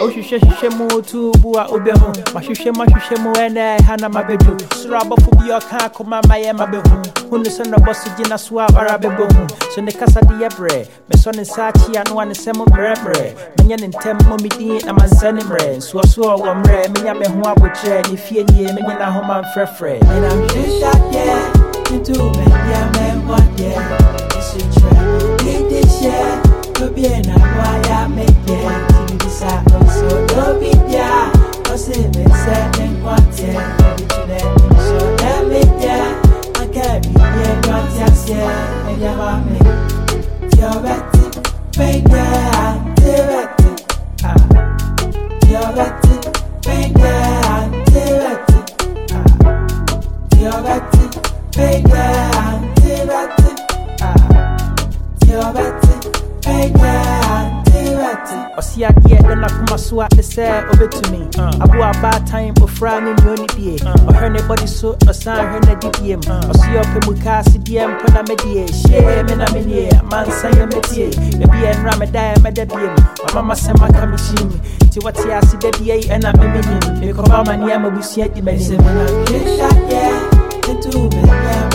Shemo to Bua Obeho, Mashemo, and I Hana Mabedu, Suraba Fubio Kako, Mama Mabehu, who listen to Bossina Swab Arabebo, so the Casa Diabre, Messon and Sachi and one Semo Brebre, Minion and Tempo Midi and Mansanim, so one ray, Minyame Huabuche, if you need Minina Homa Frefre, and I'm just shot, yeah, into Mediaman 1 year. It's a trap, take this year, to be an I make it. So don't be there, cause it may set in one year. So let me there, I can't be here, not just yet. And you want me, you're ready, make it, you're ready. You're ready, make it, you're ready. You're ready, make it, you're ready. You're ready, make it. Osia dear, then I come a swat the say over to me. I go a bad time for Franny Unity. Or her nobody so a sign her nediem. Or see up in Mukasi DM Panamedie. Shame in a minute, man say a metie. Maybe and Ramadan Medabium. Or Mama Sama Kamishim. To what I see the DA and I'm a minute. Because Mama Niama will see the medicine. Yeah, into me.